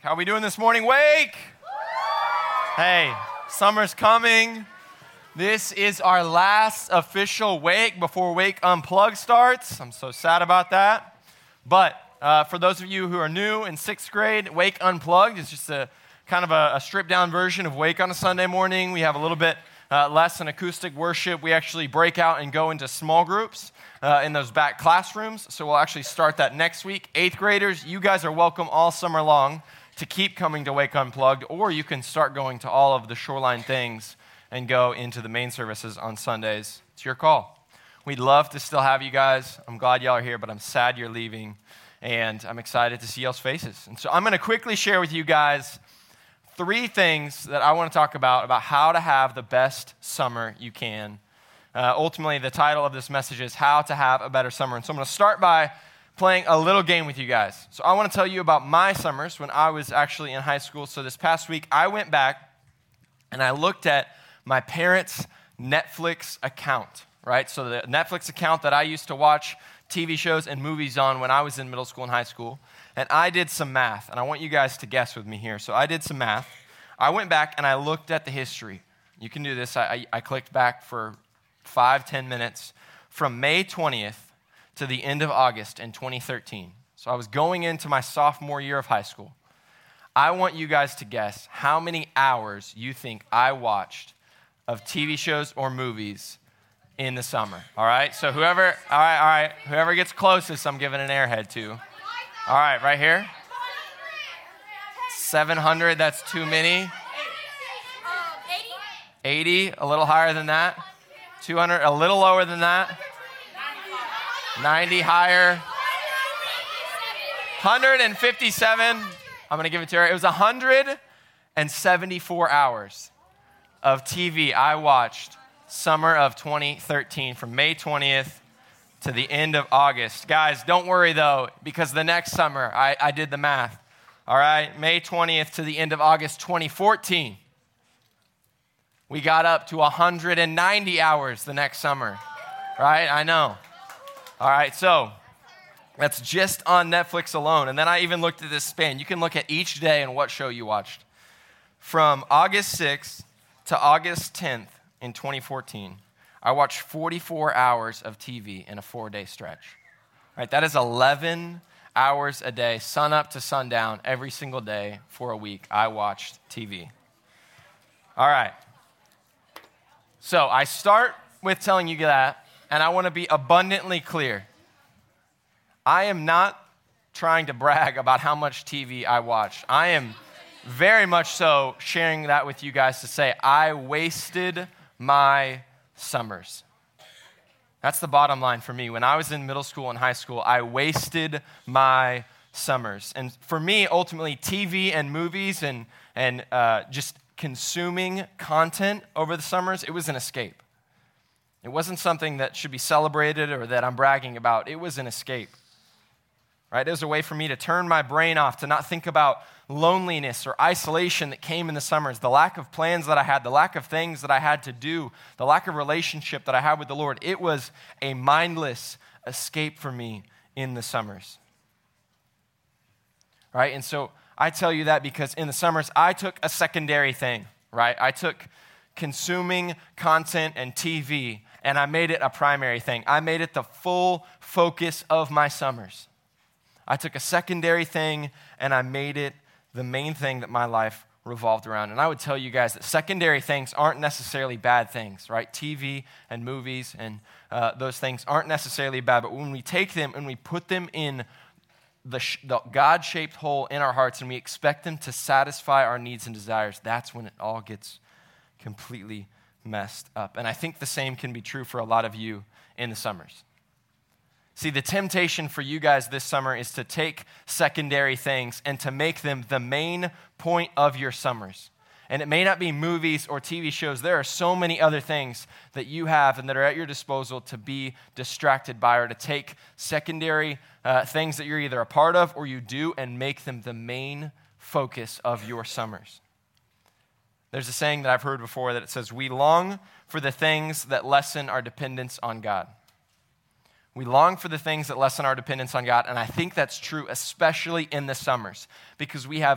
How we doing this morning, Wake? Hey, summer's coming. This is our last official Wake before Wake Unplugged starts. I'm so sad about that. But for those of you who are new in 6th grade, Wake Unplugged is just a kind of a stripped-down version of Wake on a Sunday morning. We have a little bit less than acoustic worship. We actually break out and go into small groups in those back classrooms. So we'll actually start that next week. 8th graders, you guys are welcome all summer long to keep coming to Wake Unplugged, or you can start going to all of the Shoreline things and go into the main services on Sundays. It's your call. We'd love to still have you guys. I'm glad y'all are here, but I'm sad you're leaving, and I'm excited to see y'all's faces. And so I'm going to quickly share with you guys 3 things that I want to talk about how to have the best summer you can. Ultimately, the title of this message is How to Have a Better Summer. And so I'm going to start by playing a little game with you guys. So I want to tell you about my summers when I was actually in high school. So this past week, I went back and I looked at my parents' Netflix account, right? So the Netflix account that I used to watch TV shows and movies on when I was in middle school and high school. And I did some math, and I want you guys to guess with me here. So I did some math. I went back and I looked at the history. You can do this. I clicked back for 5-10 minutes from May 20th to the end of August in 2013. So I was going into my sophomore year of high school. I want you guys to guess how many hours you think I watched of TV shows or movies in the summer. All right? So whoever gets closest, I'm giving an airhead to. All right, right here. 700, that's too many. 80, a little higher than that. 200, a little lower than that. 90 higher. 157. I'm going to give it to her. It was 174 hours of TV I watched summer of 2013 from May 20th to the end of August. Guys, don't worry though, because the next summer, I did the math. All right, May 20th to the end of August 2014. We got up to 190 hours the next summer, right? I know. All right, so that's just on Netflix alone. And then I even looked at this span. You can look at each day and what show you watched. From August 6th to August 10th in 2014, I watched 44 hours of TV in a 4-day stretch. Right, that is 11 hours a day, sun up to sundown, every single day for a week. I watched TV. All right. So I start with telling you that, and I want to be abundantly clear. I am not trying to brag about how much TV I watched. I am very much so sharing that with you guys to say I wasted my summers. That's the bottom line for me. When I was in middle school and high school, I wasted my summers. And for me, ultimately, TV and movies and just consuming content over the summers, it was an escape. It wasn't something that should be celebrated or that I'm bragging about. It was an escape. Right? It was a way for me to turn my brain off, to not think about loneliness or isolation that came in the summers, the lack of plans that I had, the lack of things that I had to do, the lack of relationship that I had with the Lord. It was a mindless escape for me in the summers. Right? And so I tell you that because in the summers, I took a secondary thing, right? I took consuming content and TV, and I made it a primary thing. I made it the full focus of my summers. I took a secondary thing, and I made it the main thing that my life revolved around. And I would tell you guys that secondary things aren't necessarily bad things, right? TV and movies and those things aren't necessarily bad, but when we take them and we put them in the God-shaped hole in our hearts and we expect them to satisfy our needs and desires, that's when it all gets completely messed up. And I think the same can be true for a lot of you in the summers. See, the temptation for you guys this summer is to take secondary things and to make them the main point of your summers. And it may not be movies or TV shows. There are so many other things that you have and that are at your disposal to be distracted by or to take secondary things that you're either a part of or you do and make them the main focus of your summers. There's a saying that I've heard before that it says, we long for the things that lessen our dependence on God. We long for the things that lessen our dependence on God, and I think that's true especially in the summers because we have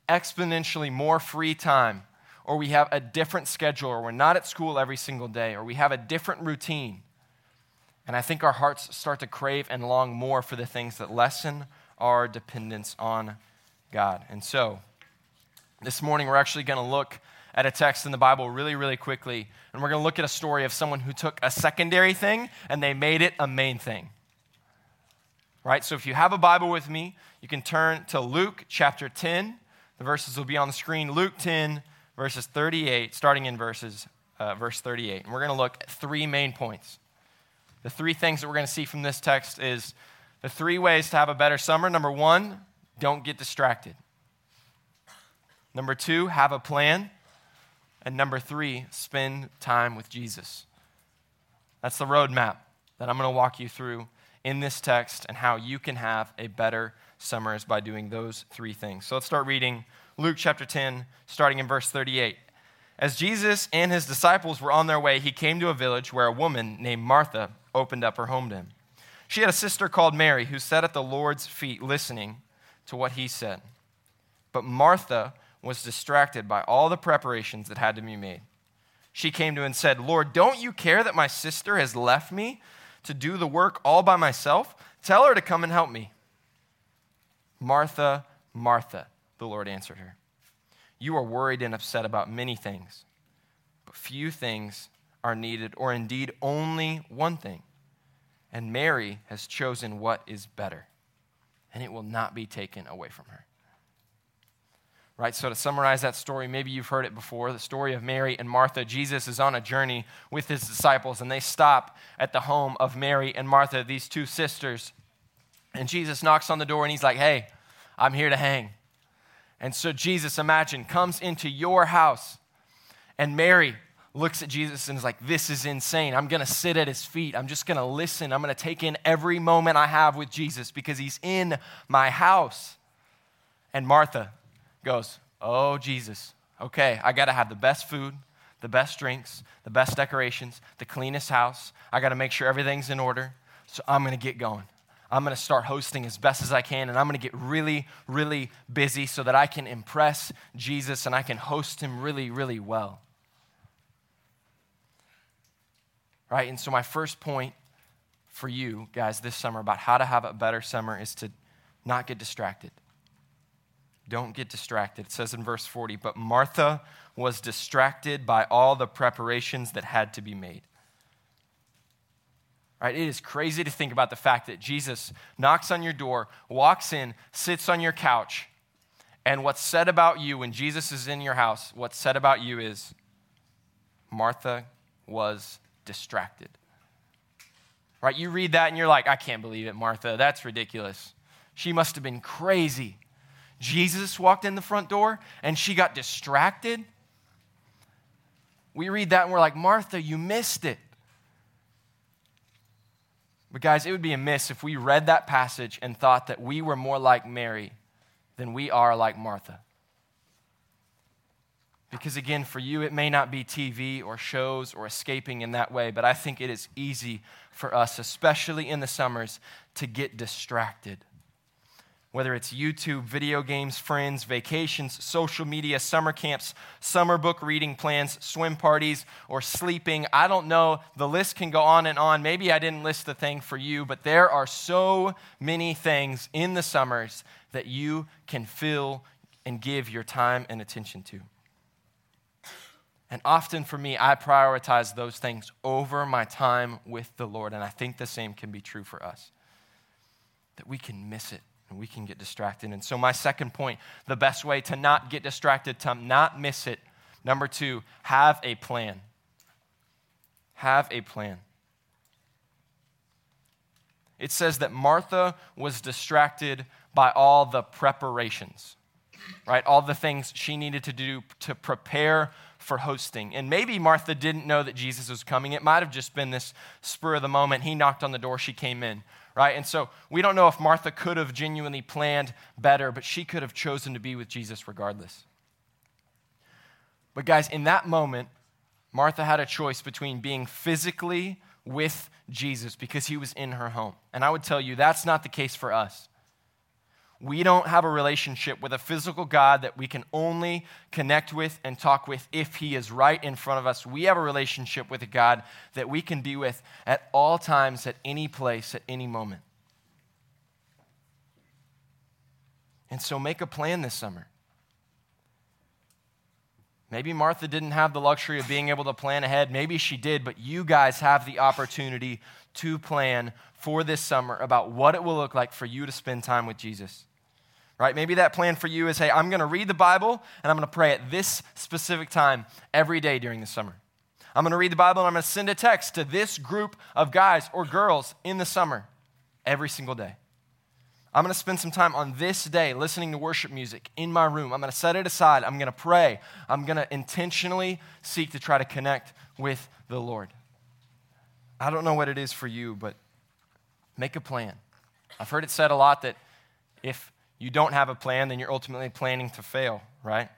exponentially more free time, or we have a different schedule, or we're not at school every single day, or we have a different routine. And I think our hearts start to crave and long more for the things that lessen our dependence on God. And so, this morning we're actually going to look at a text in the Bible really, really quickly, and we're going to look at a story of someone who took a secondary thing and they made it a main thing. Right? So if you have a Bible with me, you can turn to Luke chapter 10. The verses will be on the screen. Luke 10, verses 38, starting in verse 38. And we're going to look at three main points. The three things that we're going to see from this text is the three ways to have a better summer. Number one, don't get distracted. Number two, have a plan. And number three, spend time with Jesus. That's the roadmap that I'm going to walk you through in this text and how you can have a better summer is by doing those three things. So let's start reading Luke chapter 10, starting in verse 38. As Jesus and his disciples were on their way, he came to a village where a woman named Martha opened up her home to him. She had a sister called Mary who sat at the Lord's feet listening to what he said. But Martha was distracted by all the preparations that had to be made. She came to him and said, "Lord, don't you care that my sister has left me to do the work all by myself? Tell her to come and help me." "Martha, Martha," the Lord answered her, "you are worried and upset about many things, but few things are needed, or indeed only one thing. And Mary has chosen what is better, and it will not be taken away from her." Right, so to summarize that story, maybe you've heard it before, the story of Mary and Martha. Jesus is on a journey with his disciples, and they stop at the home of Mary and Martha, these two sisters. And Jesus knocks on the door, and he's like, "Hey, I'm here to hang." And so Jesus, imagine, comes into your house, and Mary looks at Jesus and is like, "This is insane. I'm going to sit at his feet. I'm just going to listen. I'm going to take in every moment I have with Jesus because he's in my house." And Martha goes, "Oh, Jesus, okay, I got to have the best food, the best drinks, the best decorations, the cleanest house. I got to make sure everything's in order. So I'm going to get going. I'm going to start hosting as best as I can, and I'm going to get really, really busy so that I can impress Jesus and I can host him really, really well." Right, and so my first point for you guys this summer about how to have a better summer is to not get distracted. Don't get distracted. It says in verse 40, "But Martha was distracted by all the preparations that had to be made." Right? It is crazy to think about the fact that Jesus knocks on your door, walks in, sits on your couch, and what's said about you when Jesus is in your house, what's said about you is, Martha was distracted. Right? You read that and you're like, "I can't believe it, Martha. That's ridiculous. She must have been crazy. Jesus walked in the front door and she got distracted." We read that and we're like, "Martha, you missed it." But guys, it would be a miss if we read that passage and thought that we were more like Mary than we are like Martha. Because again, for you, it may not be TV or shows or escaping in that way, but I think it is easy for us, especially in the summers, to get distracted. Whether it's YouTube, video games, friends, vacations, social media, summer camps, summer book reading plans, swim parties, or sleeping, I don't know. The list can go on and on. Maybe I didn't list the thing for you, but there are so many things in the summers that you can fill and give your time and attention to. And often for me, I prioritize those things over my time with the Lord, and I think the same can be true for us, that we can miss it. And we can get distracted. And so my second point, the best way to not get distracted, to not miss it, number two, have a plan. Have a plan. It says that Martha was distracted by all the preparations, right? All the things she needed to do to prepare for hosting. And maybe Martha didn't know that Jesus was coming. It might have just been this spur of the moment. He knocked on the door, she came in. Right? And so we don't know if Martha could have genuinely planned better, but she could have chosen to be with Jesus regardless. But guys, in that moment, Martha had a choice between being physically with Jesus because he was in her home. And I would tell you that's not the case for us. We don't have a relationship with a physical God that we can only connect with and talk with if he is right in front of us. We have a relationship with a God that we can be with at all times, at any place, at any moment. And so make a plan this summer. Maybe Martha didn't have the luxury of being able to plan ahead. Maybe she did, but you guys have the opportunity to plan for this summer about what it will look like for you to spend time with Jesus. Right? Maybe that plan for you is, hey, I'm going to read the Bible and I'm going to pray at this specific time every day during the summer. I'm going to read the Bible and I'm going to send a text to this group of guys or girls in the summer every single day. I'm going to spend some time on this day listening to worship music in my room. I'm going to set it aside. I'm going to pray. I'm going to intentionally seek to try to connect with the Lord. I don't know what it is for you, but make a plan. I've heard it said a lot that if you don't have a plan, then you're ultimately planning to fail, right?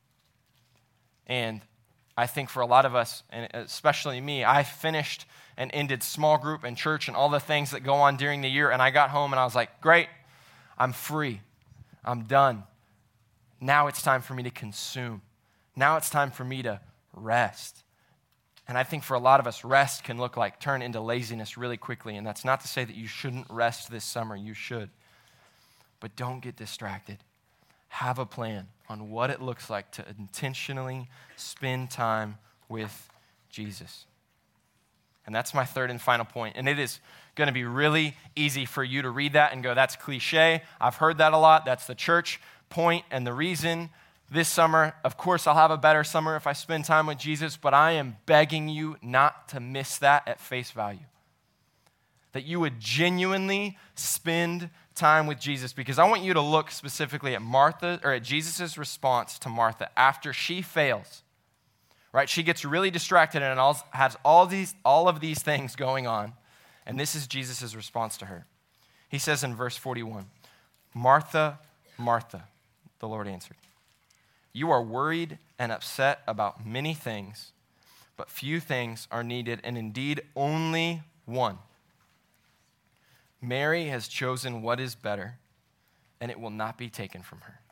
And I think for a lot of us, and especially me, I finished and ended small group and church and all the things that go on during the year, and I got home and I was like, great, I'm free. I'm done. Now it's time for me to consume. Now it's time for me to rest. And I think for a lot of us, rest can turn into laziness really quickly. And that's not to say that you shouldn't rest this summer. You should. But don't get distracted. Have a plan on what it looks like to intentionally spend time with Jesus. And that's my third and final point. And it is going to be really easy for you to read that and go, that's cliche. I've heard that a lot. That's the church point. And the reason this summer, of course, I'll have a better summer if I spend time with Jesus, but I am begging you not to miss that at face value. That you would genuinely spend time with Jesus, because I want you to look specifically at Martha, or at Jesus' response to Martha after she fails. Right? She gets really distracted and has all of these things going on. And this is Jesus' response to her. He says in verse 41, Martha, Martha, the Lord answered, you are worried and upset about many things, but few things are needed, and indeed only one. Mary has chosen what is better, and it will not be taken from her.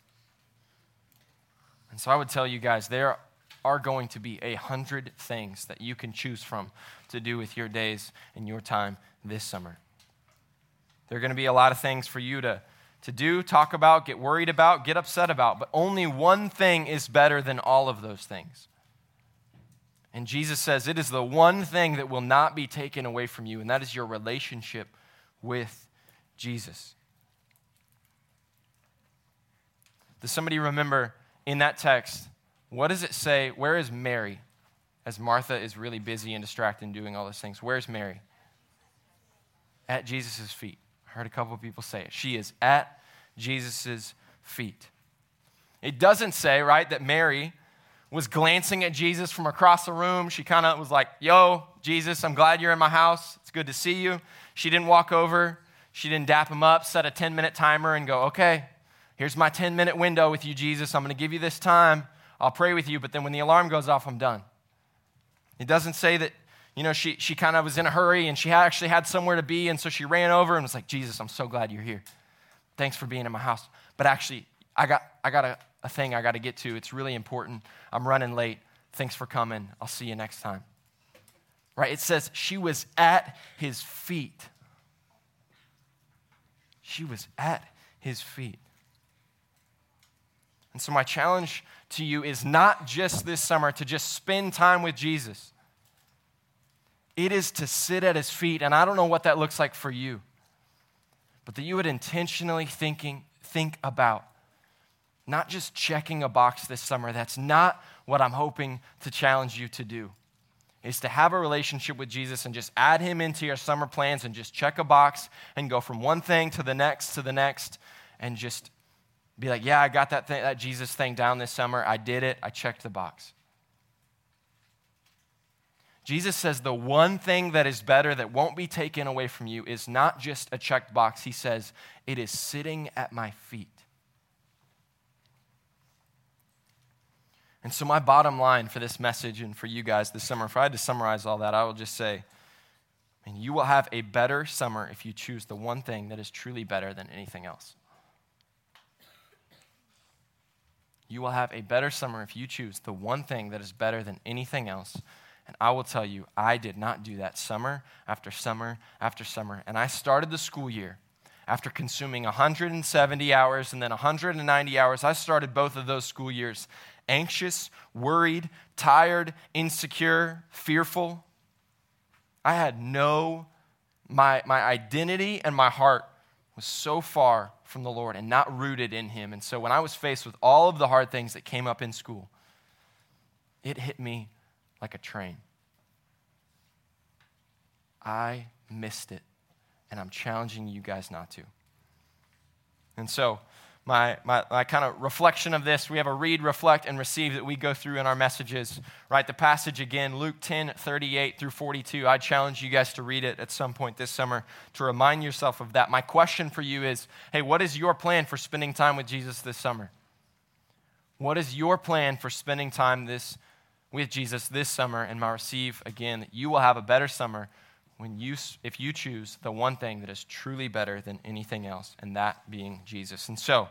And so I would tell you guys, there are going to be 100 things that you can choose from to do with your days and your time this summer. There are going to be a lot of things for you to do, talk about, get worried about, get upset about, but only one thing is better than all of those things. And Jesus says it is the one thing that will not be taken away from you, and that is your relationship with Jesus. Does somebody remember in that text, what does it say? Where is Mary? As Martha is really busy and distracted and doing all those things. Where's Mary? At Jesus' feet. I heard a couple of people say it. She is at Jesus' feet. It doesn't say, right, that Mary was glancing at Jesus from across the room. She kind of was like, yo, Jesus, I'm glad you're in my house. It's good to see you. She didn't walk over. She didn't dap him up, set a 10-minute timer and go, okay, here's my 10-minute window with you, Jesus. I'm going to give you this time. I'll pray with you, but then when the alarm goes off, I'm done. It doesn't say that, she kind of was in a hurry and she actually had somewhere to be, and so she ran over and was like, Jesus, I'm so glad you're here. Thanks for being in my house. But actually, I got a thing I got to get to. It's really important. I'm running late. Thanks for coming. I'll see you next time. Right? It says she was at his feet. She was at his feet. And so my challenge to you is not just this summer to just spend time with Jesus. It is to sit at his feet, and I don't know what that looks like for you, but that you would intentionally think about not just checking a box this summer. That's not what I'm hoping to challenge you to do, is to have a relationship with Jesus and just add him into your summer plans and just check a box and go from one thing to the next and just be like, yeah, I got that Jesus thing down this summer. I did it. I checked the box. Jesus says the one thing that is better that won't be taken away from you is not just a checked box. He says, it is sitting at my feet. And so my bottom line for this message and for you guys this summer, if I had to summarize all that, I will just say, you will have a better summer if you choose the one thing that is truly better than anything else. You will have a better summer if you choose the one thing that is better than anything else. And I will tell you, I did not do that summer after summer after summer. And I started the school year after consuming 170 hours and then 190 hours. I started both of those school years anxious, worried, tired, insecure, fearful. I had my identity and my heart was so far from the Lord and not rooted in him. And so when I was faced with all of the hard things that came up in school, it hit me like a train. I missed it, and I'm challenging you guys not to. And so my kind of reflection of this, we have a read, reflect, and receive that we go through in our messages, right? The passage again, Luke 10:38 through 42. I challenge you guys to read it at some point this summer to remind yourself of that. My question for you is, hey, what is your plan for spending time with Jesus this summer? What is your plan for spending time with Jesus this summer? And my receive, again, that you will have a better summer if you choose the one thing that is truly better than anything else, and that being Jesus. And so,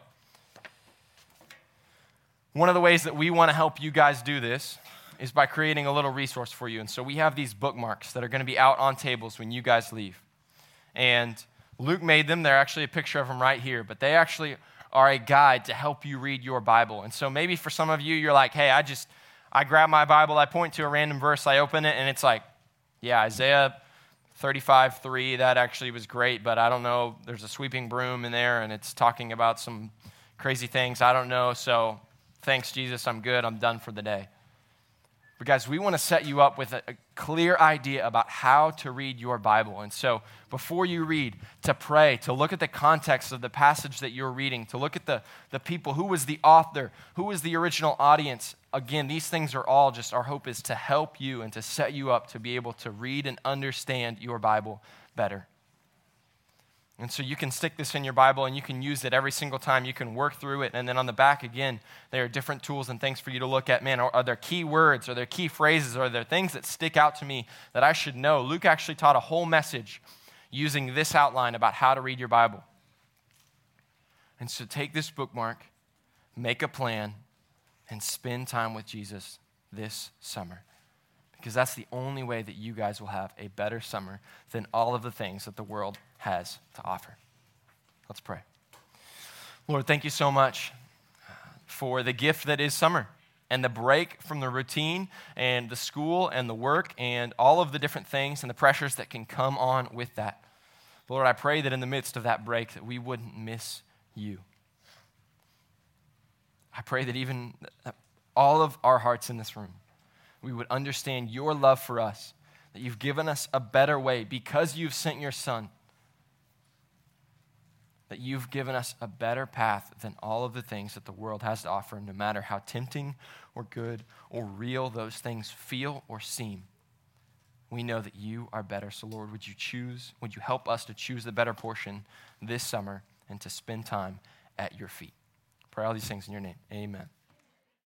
one of the ways that we want to help you guys do this is by creating a little resource for you. And so we have these bookmarks that are going to be out on tables when you guys leave. And Luke made them. They're actually a picture of them right here, but they actually are a guide to help you read your Bible. And so maybe for some of you, you're like, hey, I grab my Bible, I point to a random verse, I open it, and it's like, yeah, Isaiah 35:3, that actually was great, but I don't know, there's a sweeping broom in there, and it's talking about some crazy things. I don't know, so thanks, Jesus, I'm good, I'm done for the day. But guys, we want to set you up with a clear idea about how to read your Bible. And so before you read, to pray, to look at the context of the passage that you're reading, to look at the people, who was the author, who was the original audience. Again, these things are all just, our hope is to help you and to set you up to be able to read and understand your Bible better. And so you can stick this in your Bible and you can use it every single time. You can work through it. And then on the back, again, there are different tools and things for you to look at. Man, are there key words? Are there key phrases? Are there things that stick out to me that I should know? Luke actually taught a whole message using this outline about how to read your Bible. And so take this bookmark, make a plan, and spend time with Jesus this summer. Because that's the only way that you guys will have a better summer than all of the things that the world has to offer. Let's pray. Lord, thank you so much for the gift that is summer and the break from the routine and the school and the work and all of the different things and the pressures that can come on with that. Lord, I pray that in the midst of that break that we wouldn't miss you. I pray that even all of our hearts in this room, we would understand your love for us, that you've given us a better way because you've sent your Son, that you've given us a better path than all of the things that the world has to offer, no matter how tempting or good or real those things feel or seem. We know that you are better. So Lord, would you help us to choose the better portion this summer and to spend time at your feet? Pray all these things in your name. Amen.